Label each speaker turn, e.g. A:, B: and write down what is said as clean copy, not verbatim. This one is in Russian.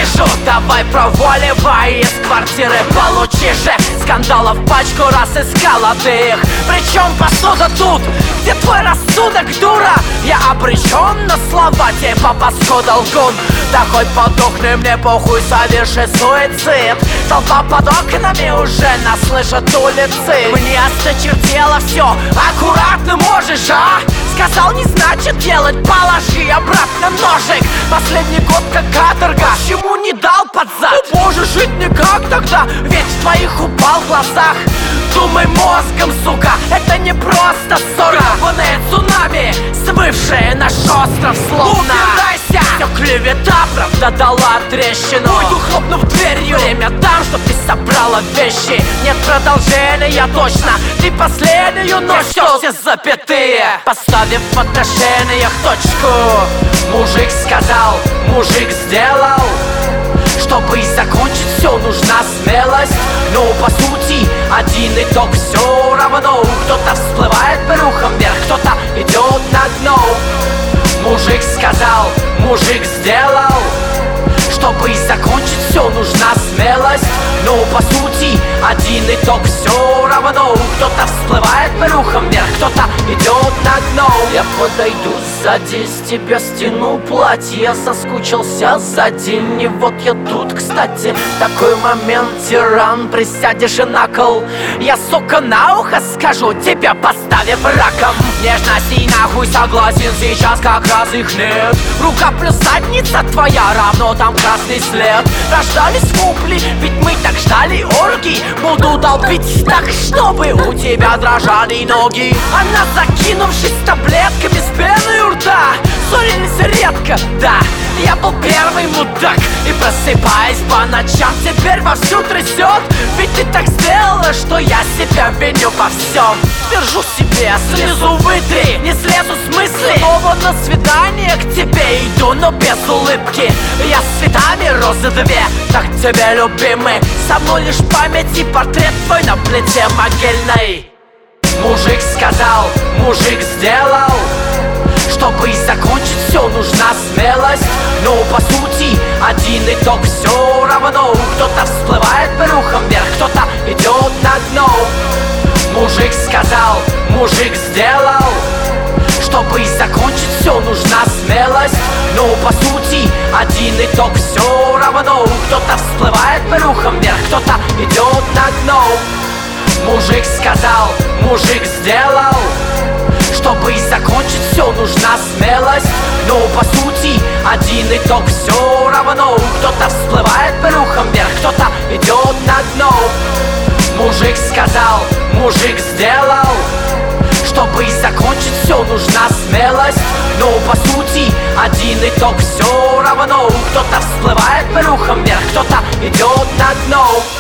A: скажу, давай проваливай из квартиры, получи же. Скандалов пачку раз искала ты их. Причем посуда тут, где твой рассудок, дура? Я обречен на слова типа паскуда лгун. Да хоть подохни, мне похуй, соверши суицид. Толпа под окнами уже нас слышат улицы. Мне осточертело все, аккуратно можешь, а? Сказал, не значит делать, положи обратно ножик. Последний год как каторга, почему не дал под зад? Ну, боже, жить никак тогда, ведь в твоих упал в глазах. Думай мозгом, сука, это не просто ссора. Гребаное цунами, смывшее наш остров словно. Убирайся! Все клевета, правда дала трещину. Уйду, хлопнув дверью. Время там, чтоб ты собрала вещи. Нет продолжения точно, ты последнюю ночь. Все запятые, поставив в отношениях точку. Мужик сказал, мужик сделал. Чтобы закончить все, нужна смелость. Но по сути один итог все равно. Кто-то всплывает брюхом вверх, кто-то идет на дно. Мужик сказал, мужик сделал. Чтобы закончить все, нужна смелость. Но по сути один итог все равно. Кто-то всплывает брюхом вверх, кто-то идет на дно. Я подойду сзади, с тебя стяну платье. Я соскучился за день, и вот я тут, кстати. В такой момент, тиран, присядешь и на кол. Я, сука, на ухо скажу, тебя поставив раком. Нежности и нахуй согласен, сейчас как раз их нет. Рука плюс задница твоя, равно там красный след. Рождались вопли, ведь мы так ждали оргий. Буду долбить так, чтобы у тебя дрожали ноги. Она, закинувшись таблетками с пеной у рта, ссорились редко, да. Я был первый мудак. И просыпаясь по ночам, теперь вовсю трясет. Ведь ты так сделала, что я себя виню во всем. Держу себе, слезу вытри, не слезу с мысли. Снова на свидание к тебе иду, но без улыбки. Я с цветами розы две, так тебе любимый. Со мной лишь память и портрет твой на плите могильной. Мужик сказал, мужик сделал. Чтобы закончить все, нужна смелость. Но по сути один итог все равно. Кто-то всплывает брюхом вверх, кто-то идет на дно. Мужик сказал, мужик сделал. Чтобы закончить все, нужна смелость. Но по сути один итог все равно. Кто-то всплывает брюхом вверх, кто-то идет на дно. Мужик сказал, мужик сделал. Чтобы закончить все, нужна смелость. Но по сути один итог все равно. Кто-то всплывает брюхом вверх, кто-то идет на дно. Мужик сказал, мужик сделал. Чтобы закончить все, нужна смелость. Но по сути один итог все равно. Кто-то всплывает брюхом вверх, кто-то идет на дно.